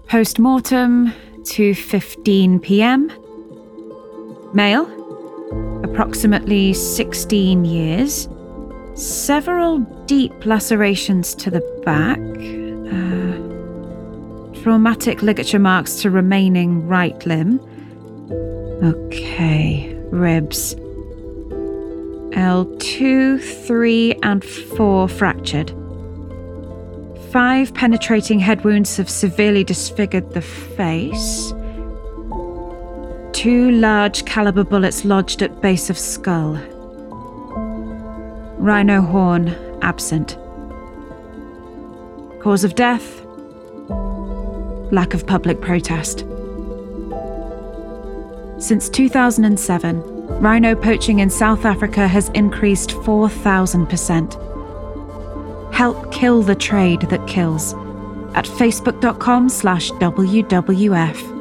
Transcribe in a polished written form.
Post-mortem, 2:15 p.m. Male, approximately 16 years. Several deep lacerations to the back. Traumatic ligature marks to remaining right limb. Okay, ribs. L2, 3, and 4 fractured. 5 penetrating head wounds have severely disfigured the face. 2 large caliber bullets lodged at base of skull. Rhino horn absent. Cause of death? Lack of public protest. Since 2007, rhino poaching in South Africa has increased 4,000%. Help kill the trade that kills at facebook.com/WWF.